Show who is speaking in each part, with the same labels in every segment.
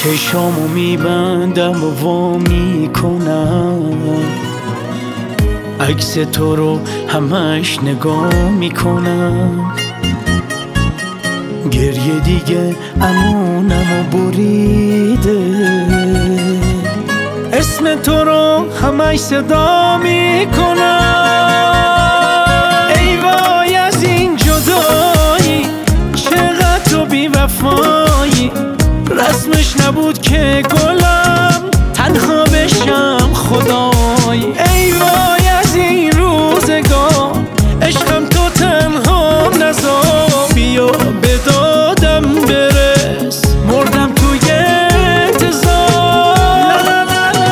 Speaker 1: چشامو میبندم و وا میکنم، عکس تو رو همش نگاه میکنم. گریه دیگه امونمو بریده، اسم تو رو همش صدا میکنم. ای وای از این جدایی، چقدر تو بی وفایی. رسمش نبود که گلم تنها بشم خدای. ای وای از این روزگار، عشقم تو تنها نذار. بیا به دادم برس، مردم توی انتظار.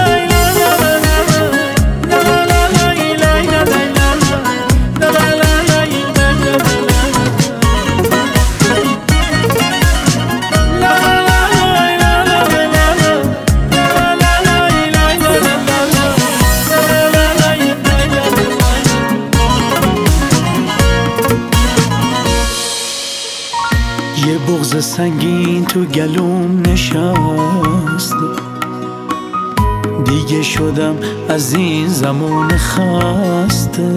Speaker 1: یه بغض سنگین تو گلوم نشست، دیگه شدم از این زمان خسته.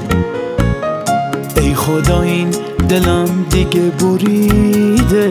Speaker 1: ای خدا این دلم دیگه بریده،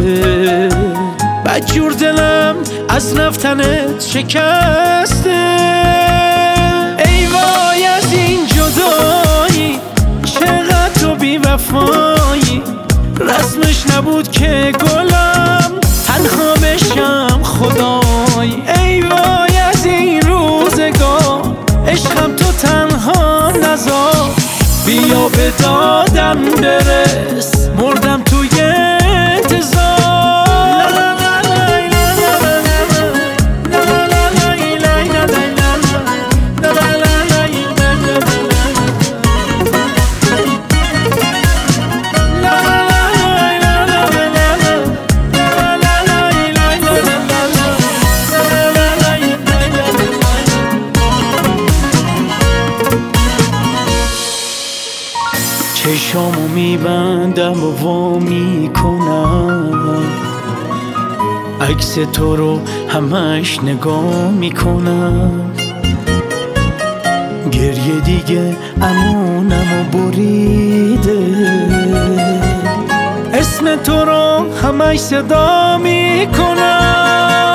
Speaker 1: بدجور دلم از رفتنت شکسته. ای وای از این جدایی، چقدر تو بی وفایی. رسمش نبود که گلم تنها بشم خدای. ای وای از این روزگار، عشقم تو تنها نذار. بیا به دادم برس، مردم توی انتظار. چشامو میبندم و وا میکنم، عکس تو رو همش نگاه میکنم. گریه دیگه امونمو بریده، اسم تو رو همش صدا میکنم.